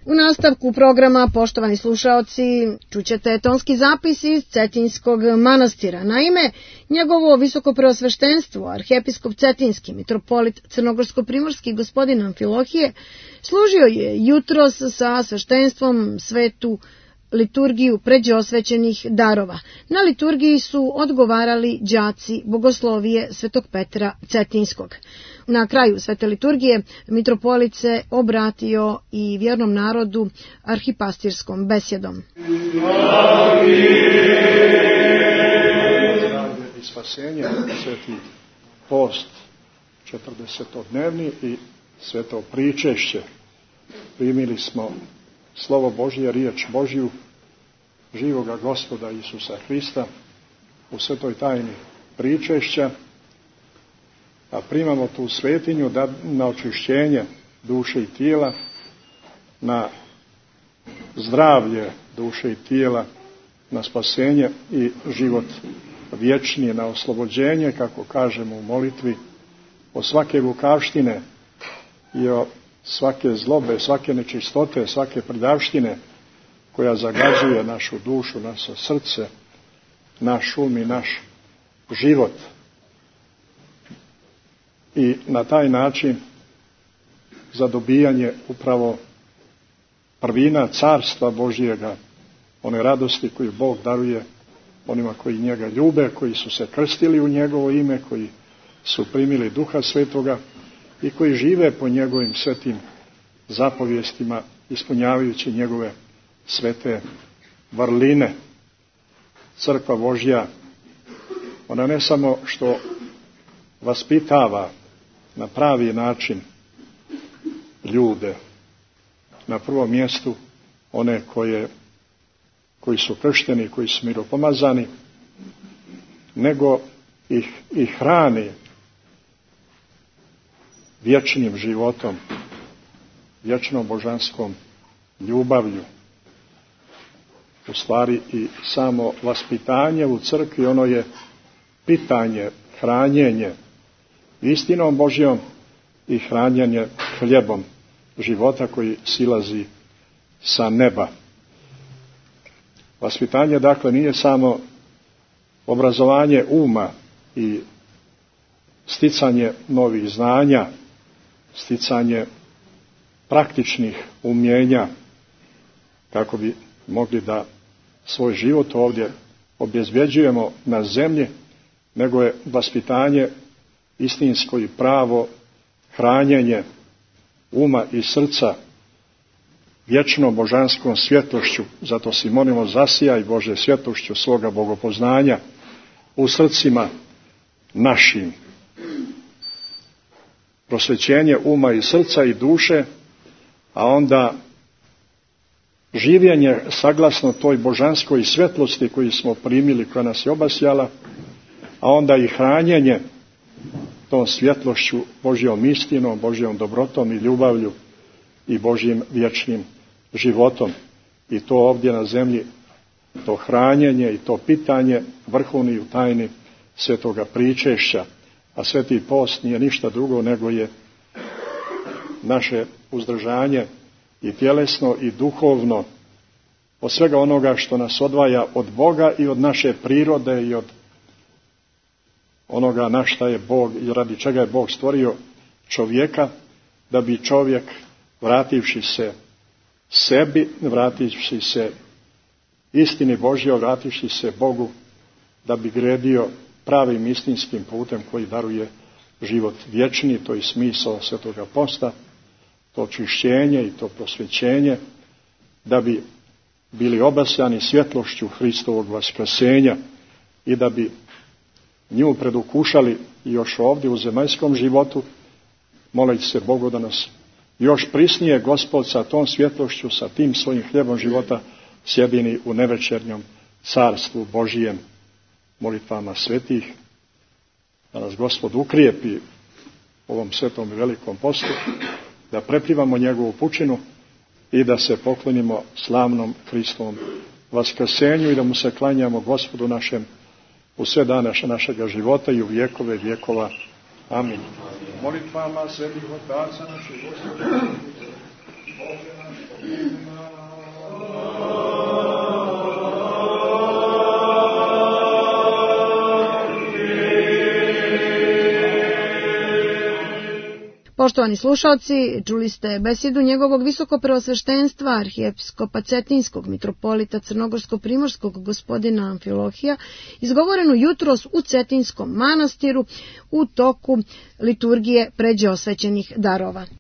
U nastavku programa, poštovani slušaoci, čućete tonski zapis iz Cetinjskog manastira. Naime, njegovo visokopreosveštenstvo, arhijepiskop Cetinjski, mitropolit crnogorsko-primorski gospodin Amfilohije, služio je jutros sa sveštenstvom svetu liturgiju pređe osvećenih darova. Na liturgiji su odgovarali đaci bogoslovije Svetog Petra Cetinjskog. Na kraju svete liturgije mitropolit se obratio i vjernom narodu arhipastirskom besjedom. Zdravlje i spasenje, sveti post 40-dnevni i sveto pričešće. Primili smo slovo Božje, riječ Božju, živoga Gospoda Isusa Hrista u svetoj tajni pričešća, a primamo tu svetinju na očišćenje duše i tijela, na zdravlje duše i tijela, na spasenje i život vječni, na oslobođenje, kako kažemo u molitvi, od svake lukavštine i od svake zlobe, svake nečistote, svake predavštine koja zagađuje našu dušu, naše srce, naš um i naš život. I na taj način za dobijanje upravo prvina carstva Božjega, one radosti koju Bog daruje onima koji njega ljube, koji su se krstili u njegovo ime, koji su primili Duha Svetoga i koji žive po njegovim svetim zapovjestima, ispunjavajući njegove svete vrline. Crkva Božja, ona ne samo što vaspitava na pravi način ljude, na prvom mjestu one koji su kršteni, koji su miropomazani, nego ih i hrani vječnim životom, vječnom božanskom ljubavlju. U stvari i samo vaspitanje u crkvi, ono je pitanje, hranjenje istinom Božjom i hranjenje hljebom života koji silazi sa neba. Vaspitanje, dakle, nije samo obrazovanje uma i sticanje novih znanja, sticanje praktičnih umjenja, kako bi mogli da svoj život ovdje obezbjeđujemo na zemlji, nego je vaspitanje istinsko i pravo hranjenje uma i srca vječnom božanskom svjetlošću. Zato si molimo, zasijaj Bože svjetlošću svoga bogopoznanja u srcima našim. Prosvećenje uma i srca i duše, a onda življenje saglasno toj božanskoj svjetlosti koju smo primili, koja nas je obasjala, a onda i hranjenje tom svjetlošću, Božjom istinom, Božjom dobrotom i ljubavlju i Božjim vječnim životom. I to ovdje na zemlji, to hranjenje i to pitanje vrhovni u tajni svetoga pričešća. A sveti post nije ništa drugo nego je naše uzdržanje i tjelesno i duhovno od svega onoga što nas odvaja od Boga i od naše prirode i od onoga na šta je Bog i radi čega je Bog stvorio čovjeka, da bi čovjek, vrativši se sebi, vrativši se istini Božjoj, vrativši se Bogu, da bi gredio pravim istinskim putem koji daruje život vječni. To je smisao svetoga posta, to očišćenje i to prosvećenje, da bi bili obasjani svjetlošću Hristovog vaskrsenja i da bi nju predukušali još ovdje u zemaljskom životu, moleći se Bogu da nas još prisnije Gospod sa tom svjetlošću, sa tim svojim hljebom života sjedini u nevečernjom carstvu Božijem. Molitvama svetih, da nas Gospod ukrijepi ovom svetom i velikom postu, da preplivamo njegovu pučinu i da se poklonimo slavnom Hristovom vaskrsenju i da mu se klanjamo Gospodu našem u sve dane našega života i u vjekove vjekova. Amin. Molitvama svetih otaca naših Gospoda, Bože naš, Poštovani slušalci, čuli ste besedu njegovog visokopreosveštenstva, arhijepiskopa Cetinskog, mitropolita Crnogorsko-primorskog gospodina Amfilohija, izgovorenu jutros u Cetinskom manastiru u toku liturgije pređe osvećenih darova.